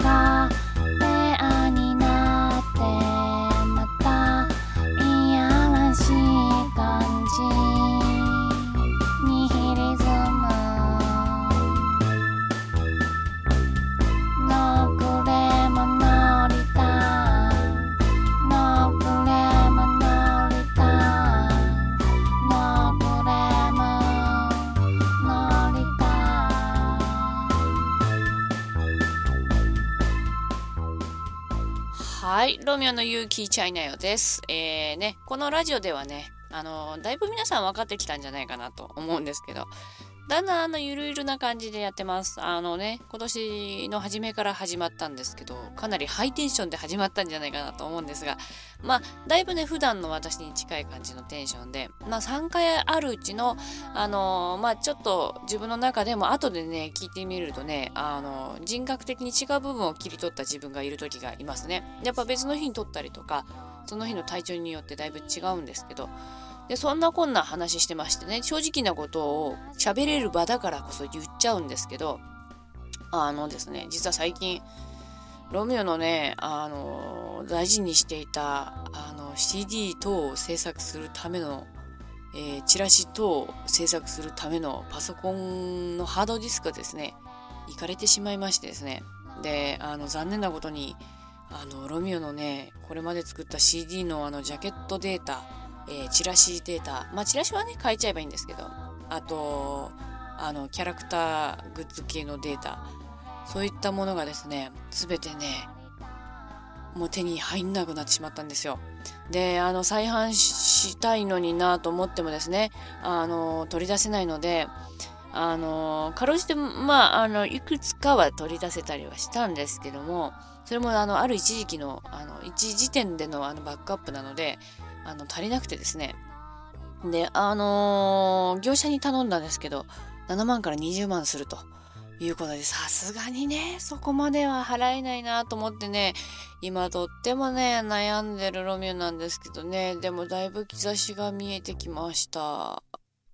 がペアになってまたいやらしい感じニヒリズムノークレームノリタノークレームノリタノークレームノリタ。はい、ロミオの勇気チャイナよです。このラジオではね、だいぶ皆さん分かってきたんじゃないかなと思うんですけど、だんだんゆるゆるな感じでやってます。今年の初めから始まったんですけど、かなりハイテンションで始まったんじゃないかなと思うんですが、だいぶね、普段の私に近い感じのテンションで、3回あるうちの、ちょっと自分の中でも後でね、聞いてみるとね、人格的に違う部分を切り取った自分がいる時がいますね。やっぱ別の日に撮ったりとか、その日の体調によってだいぶ違うんですけど、でそんなこんな話してましてね、正直なことを喋れる場だからこそ言っちゃうんですけど、ですね、実は最近ロミオのね、大事にしていたCD 等を制作するための、チラシ等を制作するためのパソコンのハードディスクがですね、いかれてしまいましてですね、で残念なことにロミオのね、これまで作った CD のジャケットデータ、チラシデータ、チラシはね変えちゃえばいいんですけど、あとキャラクターグッズ系のデータ、そういったものがですね、すべてねもう手に入んなくなってしまったんですよ。で再販したいのになと思ってもですね、取り出せないので、かろうじていくつかは取り出せたりはしたんですけども、それもある一時期の一時点でのバックアップなので足りなくてですね、で業者に頼んだんですけど、7万から20万するということで、さすがにねそこまでは払えないなと思ってね、今とってもね悩んでるロミオなんですけどね、でもだいぶ兆しが見えてきました。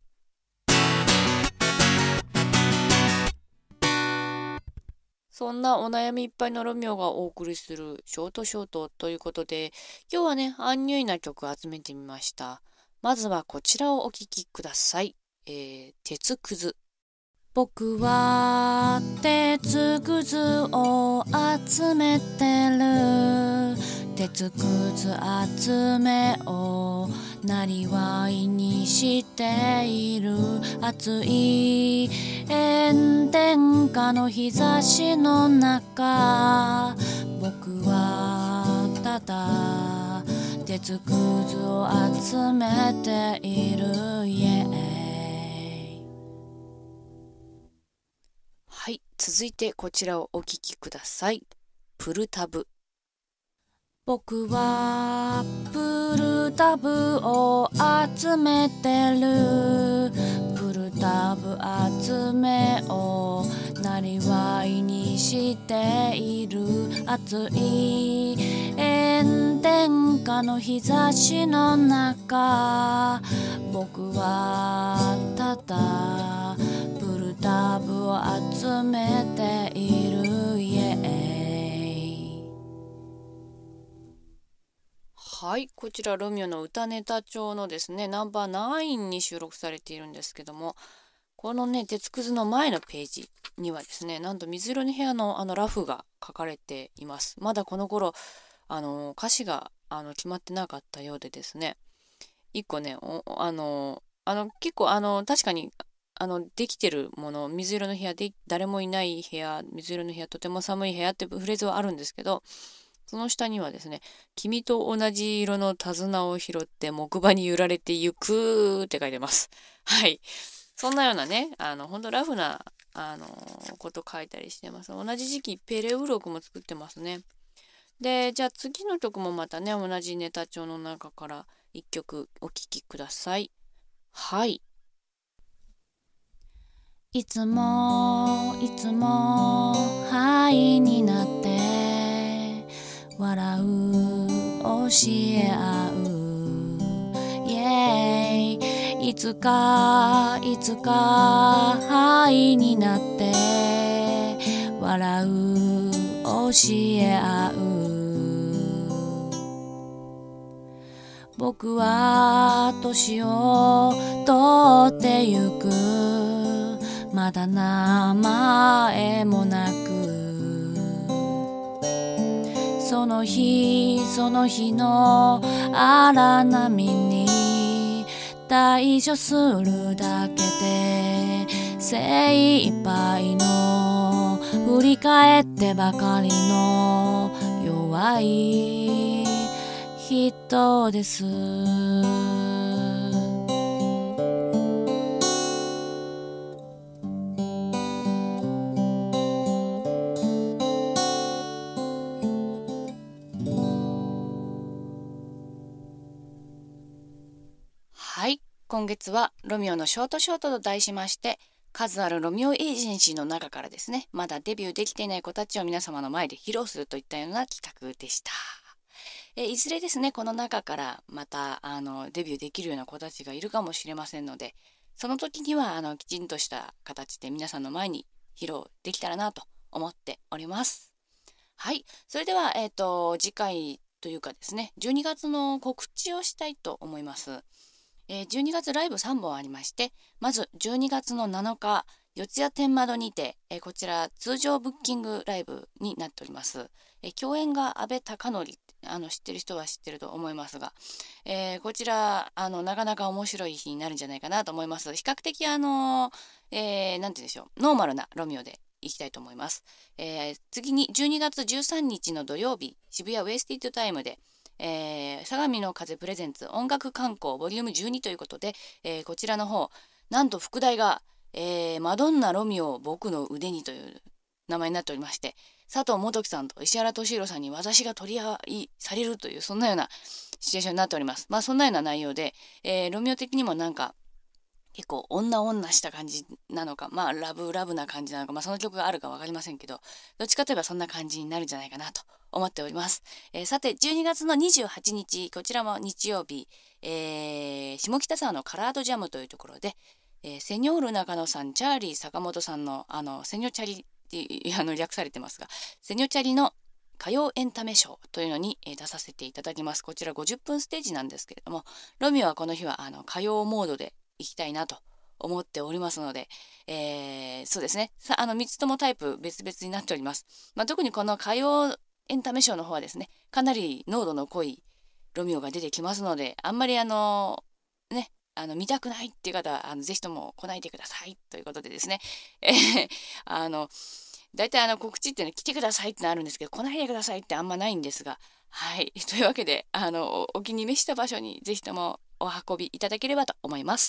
そんなお悩みいっぱいのロミオがお送りするショートショートということで、今日はねアンニュイな曲を集めてみました。まずはこちらをお聴きください。鉄くず。僕は鉄くずを集めてる、鉄くず集めをなりわいにしている、暑い炎天下の日差しの中、僕はただ鉄くずを集めているイエーイ。はい、続いてこちらをお聴きください。プルタブ。僕はプルタブを集めてる、プルタブ集めをなりわいにしている、暑い炎天下の日差しの中、僕はただプルタブを集めているイエーイ。はい、こちらロミオの歌ネタ帳のですねナンバー9に収録されているんですけども、このね鉄くずの前のページにはですね、なんと水色の部屋のラフが書かれています。まだこの頃歌詞が決まってなかったようでですね、一個ね結構確かにできてるもの、水色の部屋で誰もいない部屋、水色の部屋とても寒い部屋ってフレーズはあるんですけど、その下にはですね、君と同じ色の手綱を拾って木馬に揺られてゆくって書いてます。はい。そんなようなね、ほんとラフな、こと書いたりしてます。同じ時期、ペレウロクも作ってますね。で、じゃあ次の曲もまたね、同じネタ帳の中から一曲お聴きください。はい。いつもいつもハイになって笑う教え合うイエーイ、いつかハイになって笑う教教え合う。僕は年を取ってゆく。まだ名前もなく、その日その日の荒波に対処するだけで精一杯の、振り返ってばかりの弱い人です。はい、今月はロミオのショートショートと題しまして、数あるロミオエージェンシーの中からですね、まだデビューできていない子たちを皆様の前で披露するといったような企画でした。いずれですね、この中からまたデビューできるような子たちがいるかもしれませんので、その時にはきちんとした形で皆さんの前に披露できたらなと思っております。はい、それでは、次回というかですね、12月の告知をしたいと思います。12月ライブ3本ありまして、まず12月の7日四谷天窓にて、こちら通常ブッキングライブになっております。共演が阿部貴則、知ってる人は知ってると思いますが、こちらなかなか面白い日になるんじゃないかなと思います。比較的なんて言うんでしょう、ノーマルなロミオでいきたいと思います。次に12月13日の土曜日、渋谷ウエスティッドタイムで相模の風プレゼンツ音楽観光ボリューム12ということで、こちらの方なんと副題が、マドンナロミオ僕の腕にという名前になっておりまして、佐藤元樹さんと石原俊弘さんに私が取り合いされるという、そんなようなシチュエーションになっております。そんなような内容で、ロミオ的にもなんか結構女した感じなのか、ラブな感じなのか、その曲があるか分かりませんけど、どっちかといえばそんな感じになるんじゃないかなと思っております。さて12月の28日、こちらも日曜日、下北沢のカラードジャムというところで、セニョール中野さん、チャーリー坂本さんのセニョチャリって略されてますが、セニョチャリの歌謡エンタメショーというのに出させていただきます。こちら50分ステージなんですけれども、ロミオはこの日は歌謡モードで行きたいなと思っておりますので、そうですね、3つともタイプ別々になっております。特にこの歌謡エンタメショーの方はですね、かなり濃度の濃いロミオが出てきますので、あんまり見たくないっていう方はぜひとも来ないでくださいということでですね、大体告知ってね、来てくださいってのあるんですけど、来ないでくださいってあんまないんですが、はい、というわけでお気に召した場所にぜひともお運びいただければと思います。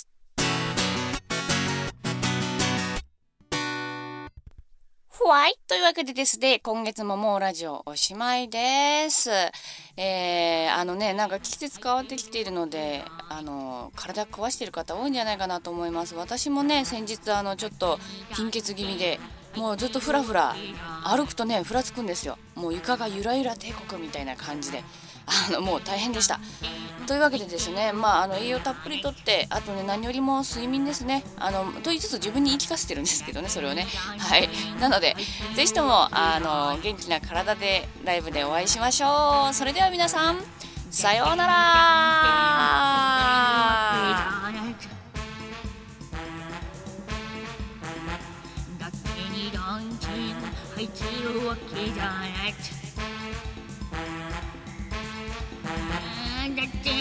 というわけでですね、今月ももうラジオおしまいです。なんか季節変わってきているので、体壊している方多いんじゃないかなと思います。私もね、先日ちょっと貧血気味で、もうずっとフラフラ歩くとね、ふらつくんですよ。もう床がゆらゆら帝国みたいな感じで、もう大変でした。というわけでですね、栄養たっぷりとって、あとね、何よりも睡眠ですね。と言いつつ自分に言い聞かせてるんですけどね、それをね。はい。なので、ぜひとも、元気な体でライブでお会いしましょう。それでは皆さん、さようなら。入ってるわけじゃない。だって